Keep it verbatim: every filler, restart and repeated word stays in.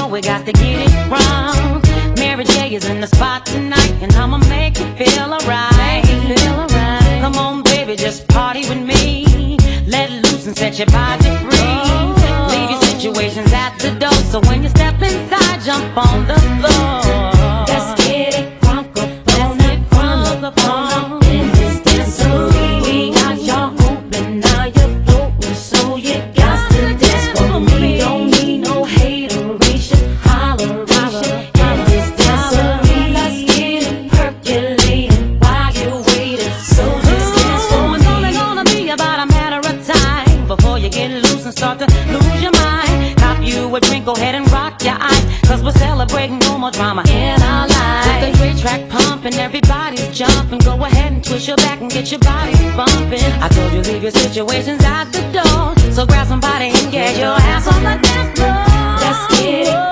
we got to get it wrong. Mary J is in the spot tonight, and I'ma make you feel alright. Come on, baby, just party with me. Let loose and set your body free. Leave your situations at the door, so when you step inside, jump on the floor. Let's get it crunk up on it, crunk up on it in this dancery. We got y'all open, now you're floating, so you got to dance for me. Don't need no hateration, holleration in this dancery. Let's get it percolating while you're waiting, so just dance for me. It's only gonna be about a matter of time before you get loose and start to lose your mind. Cop you a drink, go ahead and rock your eyes, cause we're celebrating no more drama in our lives. With the great track pumping, everybody's jumping. Go ahead and twist your back and get your body bumping. I told you leave your situations at the door, so grab somebody and get your ass on the dance floor. Let's get it